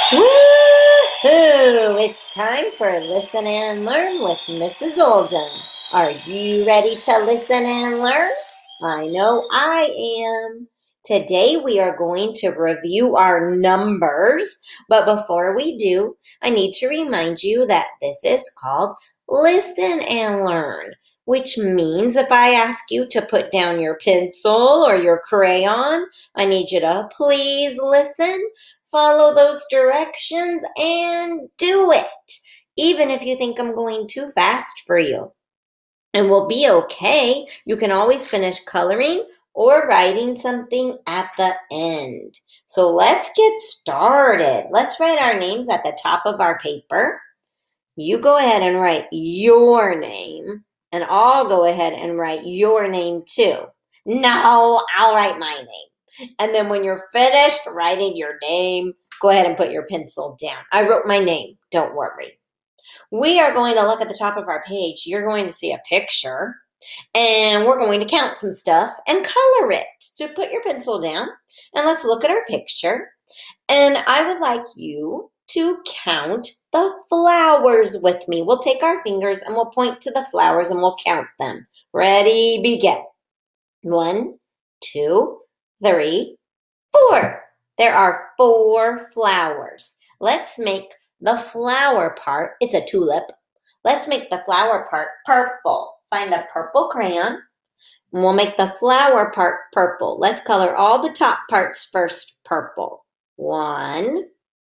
Woohoo! It's time for Listen and Learn with Mrs. Oldham. Are you ready to listen and learn? I know I am. Today we are going to review our numbers, but before we do, I need to remind you that this is called Listen and Learn, which means if I ask you to put down your pencil or your crayon, I need you to please listen, follow those directions, and do it, even if you think I'm going too fast for you. And we'll be okay. You can always finish coloring or writing something at the end. So let's get started. Let's write our names at the top of our paper. You go ahead and write your name, and I'll go ahead and write your name too. No, I'll write my name. And then when you're finished writing your name, go ahead and put your pencil down. I wrote my name, don't worry. We are going to look at the top of our page. You're going to see a picture, and we're going to count some stuff and color it. So put your pencil down, and let's look at our picture. And I would like you to count the flowers with me. We'll take our fingers and we'll point to the flowers and we'll count them. Ready, begin. 1, 2, 3, 4. There are 4 flowers. Let's make the flower part, it's a tulip. Let's make the flower part purple. Find a purple crayon, and we'll make the flower part purple. Let's color all the top parts first purple. 1,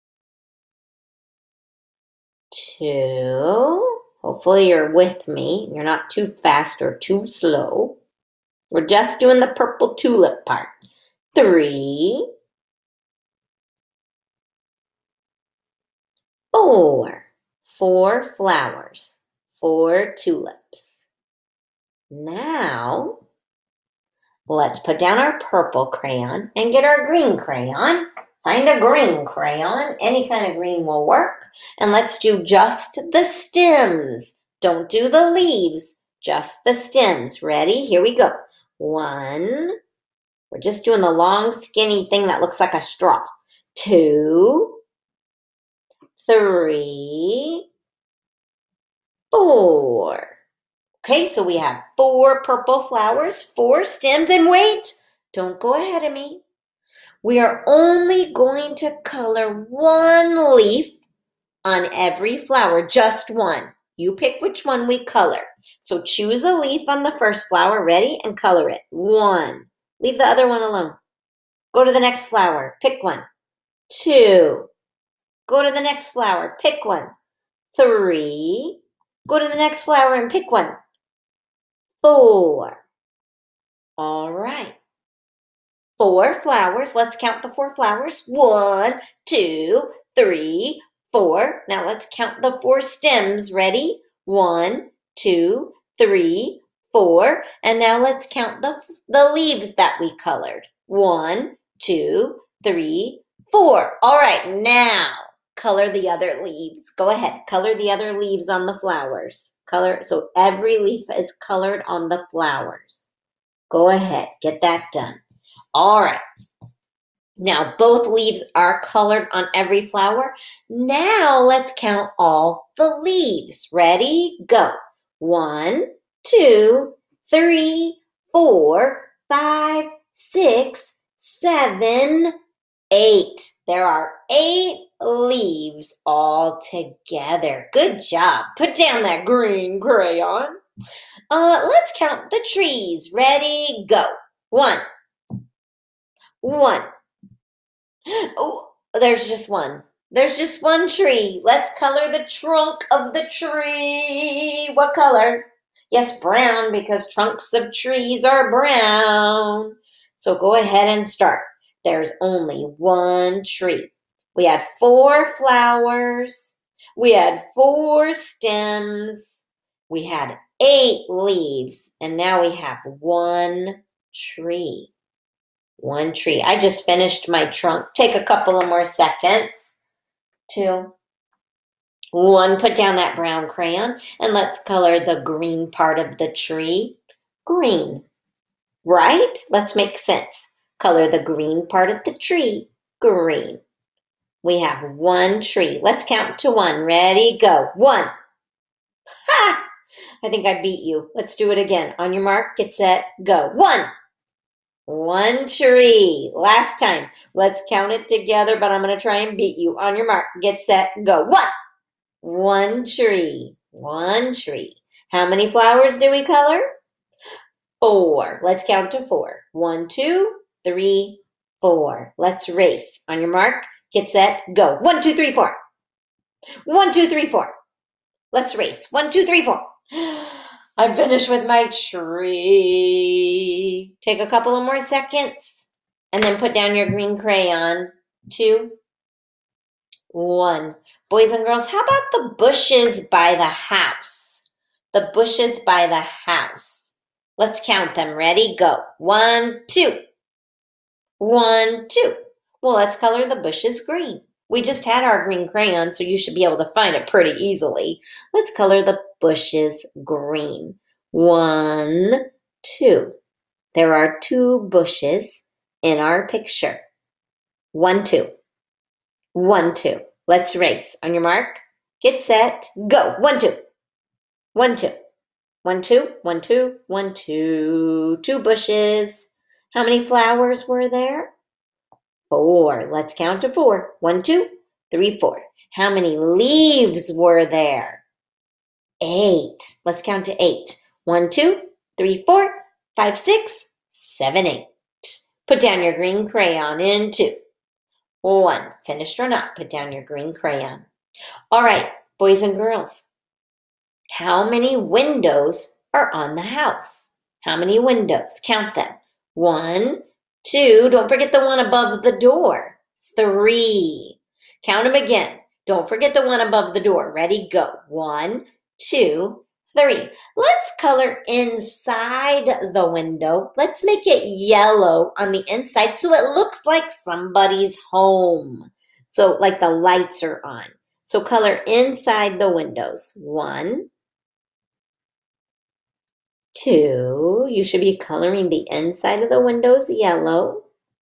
2. Hopefully you're with me. You're not too fast or too slow. We're just doing the purple tulip part. 3, 4. 4 flowers, 4 tulips. Now, let's put down our purple crayon and get our green crayon. Find a green crayon. Any kind of green will work. And let's do just the stems. Don't do the leaves, just the stems. Ready? Here we go. 1. We're just doing the long, skinny thing that looks like a straw. 2, 3, 4. Okay, so we have 4 purple flowers, 4 stems, and wait, don't go ahead of me. We are only going to color 1 leaf on every flower, just 1. You pick which one we color. So choose a leaf on the first flower, ready, and color it. 1. Leave the other one alone. Go to the next flower, pick one. 2. Go to the next flower, pick one. 3. Go to the next flower and pick one. 4. All right. 4 flowers. Let's count the 4 flowers. 1, 2, 3, 4. Now let's count the 4 stems. Ready? 1, 2, 3, 4. And now let's count the leaves that we colored. 1, 2, 3, 4. All right, now color the other leaves. Go ahead, color the other leaves on the flowers. Color so every leaf is colored on the flowers. Go ahead, get that done. All right. Now both leaves are colored on every flower. Now let's count all the leaves. Ready? Go. 1, 2, 3, 4, 5, 6, 7, 8. There are 8 leaves all together. Good job. Put down that green crayon. Let's count the trees. Ready? Go. 1. 1. Oh, there's just one. There's just one tree. Let's color the trunk of the tree. What color? Yes, brown, because trunks of trees are brown. So go ahead and start. There's only one tree. We had 4 flowers. We had 4 stems. We had 8 leaves. And now we have one tree. One tree. I just finished my trunk. Take a couple of more seconds. 2, 1. Put down that brown crayon and let's color the green part of the tree. Green. Right? Let's make sense. Color the green part of the tree. Green. We have one tree. Let's count to one. Ready, go. One. Ha! I think I beat you. Let's do it again. On your mark, get set, go. One. One tree. Last time. Let's count it together, but I'm going to try and beat you. On your mark, get set, go. One. One tree. One tree. How many flowers do we color? Four. Let's count to four. One, two, three, four. Let's race. On your mark, get set, go. One, two, three, four. One, two, three, four. Let's race. One, two, three, four. I'm finished with my tree. Take a couple of more seconds and then put down your green crayon. Two, one. Boys and girls, how about the bushes by the house? The bushes by the house. Let's count them. Ready? Go. One, two. One, two. Well, let's color the bushes green. We just had our green crayon, so you should be able to find it pretty easily. Let's color the bushes green. One, two. There are two bushes in our picture. One, two. One, two. Let's race. On your mark, get set, go. One, two. One, two. One, two. One, two. One, two. Two bushes. How many flowers were there? Four. Let's count to four. One, two, three, four. How many leaves were there? Eight. Let's count to eight. One, two, three, four, five, six, seven, eight. Put down your green crayon in two. One. Finished or not, put down your green crayon. All right, boys and girls. How many windows are on the house? How many windows? Count them. One, two. Don't forget the one above the door. Three. Count them again. Don't forget the one above the door. Ready, go. One, two, three. Let's color inside the window. Let's make it yellow on the inside so it looks like somebody's home. So like the lights are on. So color inside the windows. One, two. You should be coloring the inside of the windows yellow.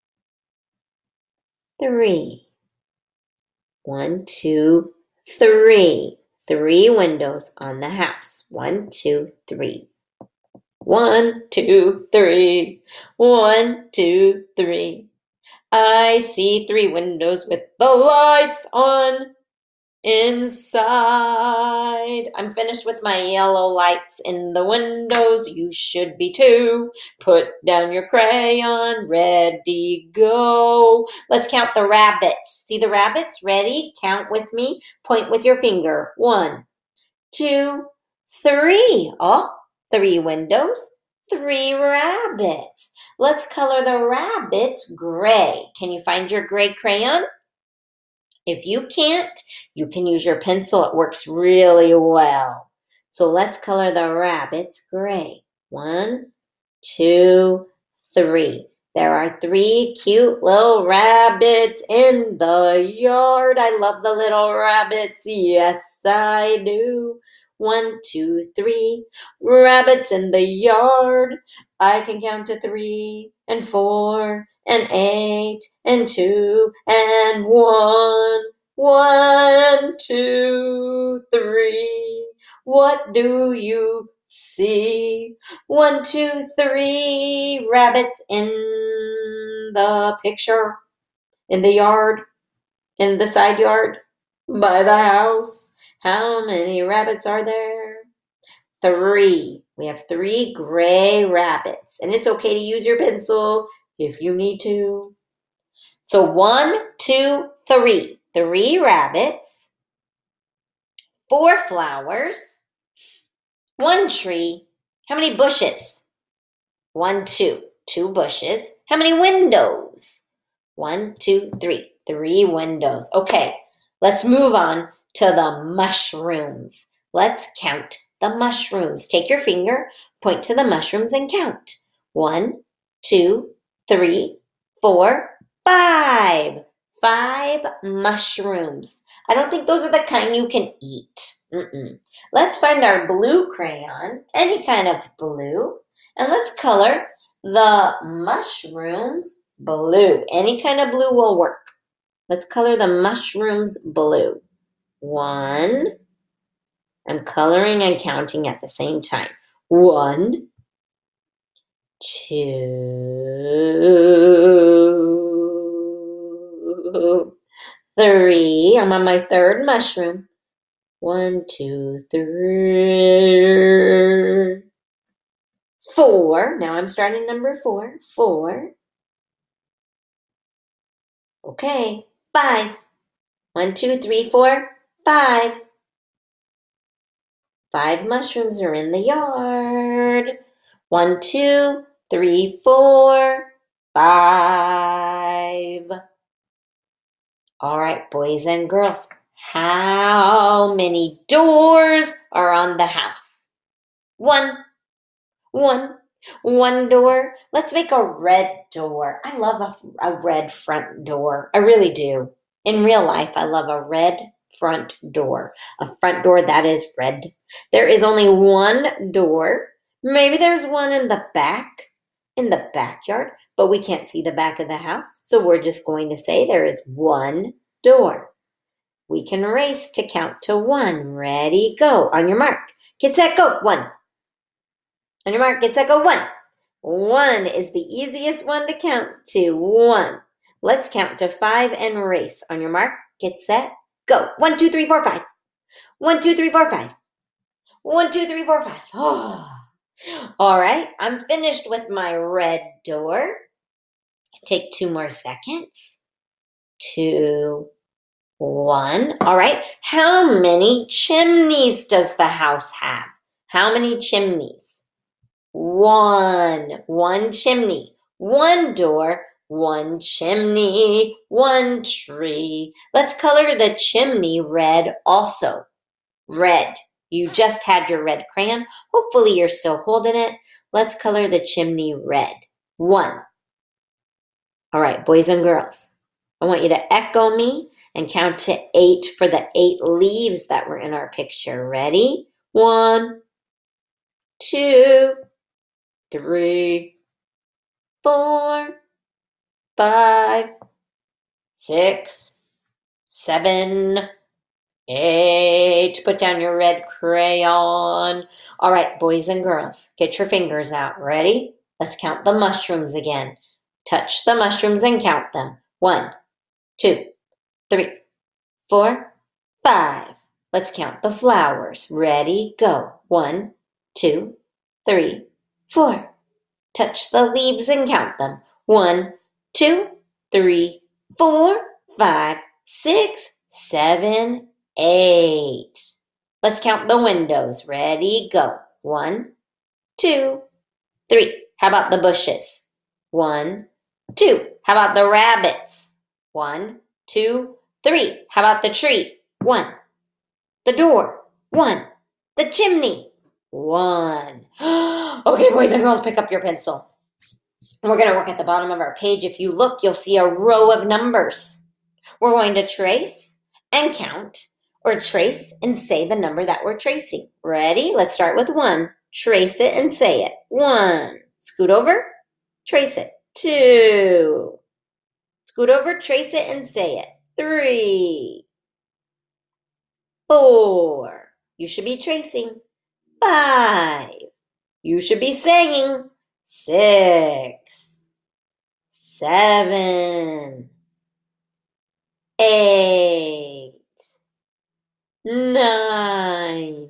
Three. One, two, three. Three windows on the house. One, two, three. One, two, three. One, two, three. I see three windows with the lights on inside. I'm finished with my yellow lights in the windows. You should be too. Put down your crayon. Ready, go. Let's count the rabbits. See the rabbits? Ready? Count with me. Point with your finger. One, two, three. Oh, three windows, three rabbits. Let's color the rabbits gray. Can you find your gray crayon? If you can't, you can use your pencil. It works really well. So let's color the rabbits gray. One, two, three. There are three cute little rabbits in the yard. I love the little rabbits. Yes, I do. One, two, three. Rabbits in the yard. I can count to three and four and eight and two and one. One, two, three. What do you see? One, two, three rabbits in the picture, in the yard, in the side yard, by the house. How many rabbits are there? Three. We have three gray rabbits, and it's okay to use your pencil if you need to. So one, two, three. Three rabbits, four flowers, one tree. How many bushes? One, two. Two bushes. How many windows? One, two, three. Three windows. Okay, let's move on to the mushrooms. Let's count the mushrooms. Take your finger, point to the mushrooms and count. One, two, three, four, five. Five mushrooms. I don't think those are the kind you can eat. Let's find our blue crayon, any kind of blue, and let's color the mushrooms blue. Any kind of blue will work. Let's color the mushrooms blue. 1. I'm coloring and counting at the same time. 1, 2, 3. I'm on my third mushroom. 1, 2, 3, 4. Now I'm starting number 4. 4. Okay. 5. 1, 2, 3, 4, 5. 5 mushrooms are in the yard. 1, 2, 3, 4, 5. All right, boys and girls, how many doors are on the house? 1. 1. 1 door. Let's make a red door. I love a red front door. I really do. In real life, I love a red front door. A front door that is red. There is only 1 door. Maybe there's one in the backyard, but we can't see the back of the house. So we're just going to say there is 1 door. We can race to count to 1. Ready, go. On your mark. Get set, go. 1. On your mark, get set, go. 1. 1 is the easiest one to count to. 1. Let's count to 5 and race. On your mark, get set, go. 1, 2, 3, 4, 5. 1, 2, 3, 4, 5. 1, 2, 3, 4, 5. Oh. All right, I'm finished with my red door. Take 2 more seconds. 2, 1. All right, how many chimneys does the house have? How many chimneys? 1. 1 chimney. 1 door. 1 chimney. 1 tree. Let's color the chimney red also. Red. You just had your red crayon. Hopefully you're still holding it. Let's color the chimney red. 1. All right, boys and girls. I want you to echo me and count to 8 for the 8 leaves that were in our picture. Ready? 1, 2, 3, 4, 5, 6, 7, 8. Put down your red crayon. All right, boys and girls, get your fingers out. Ready? Let's count the mushrooms again. Touch the mushrooms and count them. 1, 2, 3, 4, 5. Let's count the flowers. Ready? Go. 1, 2, 3, 4. Touch the leaves and count them. 1, 2, 3, 4, 5, 6, 7, 8. Let's count the windows. Ready? Go. 1, 2, 3. How about the bushes? 1, 2. How about the rabbits? 1, 2, 3. How about the tree? 1. The door. 1. The chimney. 1. Okay, boys and girls, pick up your pencil. We're going to work at the bottom of our page. If you look, you'll see a row of numbers. We're going to trace and count, or trace and say the number that we're tracing. Ready? Let's start with 1. Trace it and say it. 1. Scoot over. Trace it. 2. Scoot over. Trace it and say it. 3. 4. You should be tracing. 5. You should be saying. 6. 7. 8. 9.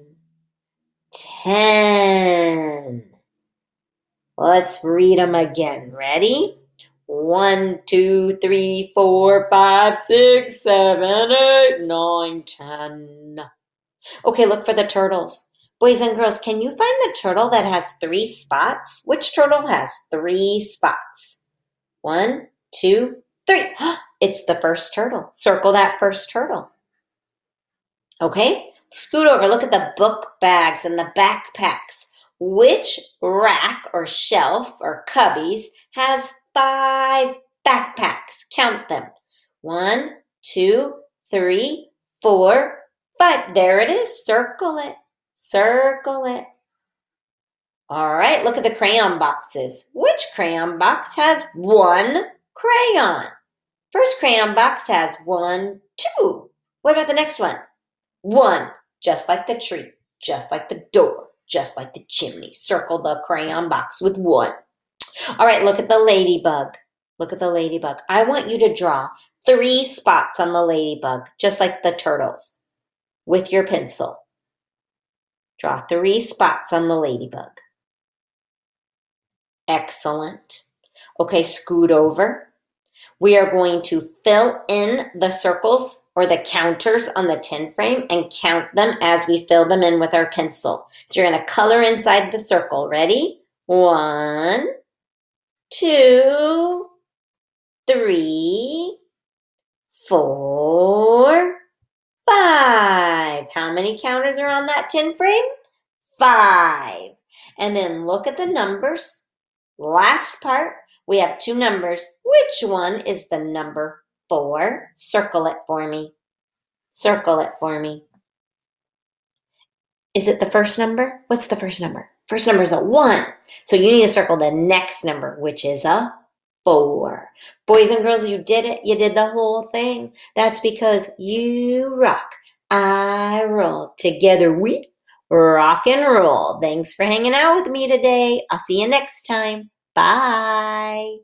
10. Let's read them again. Ready? 1, 2, 3, 4, 5, 6, 7, 8, 9, 10. Okay, look for the turtles. Boys and girls, can you find the turtle that has 3 spots? Which turtle has 3 spots? 1, 2, 3. It's the first turtle. Circle that first turtle. Okay, scoot over. Look at the book bags and the backpacks. Which rack or shelf or cubbies has 5 backpacks? Count them. 1, 2, 3, 4, 5. There it is. Circle it. Circle it. All right, look at the crayon boxes. Which crayon box has 1 crayon? First crayon box has 1, 2. What about the next one? 1, just like the tree, just like the door, just like the chimney. Circle the crayon box with 1. All right, look at the ladybug. Look at the ladybug. I want you to draw 3 spots on the ladybug, just like the turtles, with your pencil. Draw 3 spots on the ladybug. Excellent. Okay, scoot over. We are going to fill in the circles or the counters on the tin frame and count them as we fill them in with our pencil. So you're going to color inside the circle. Ready? 1, 2, 3, 4, 5. How many counters are on that tin frame? 5. And then look at the numbers. Last part, we have 2 numbers. Which one is the number 4? Circle it for me. Circle it for me. Is it the first number? What's the first number? First number is a 1. So you need to circle the next number, which is a 4. Boys and girls, you did it. You did the whole thing. That's because you rock. I roll. Together we rock and roll. Thanks for hanging out with me today. I'll see you next time. Bye.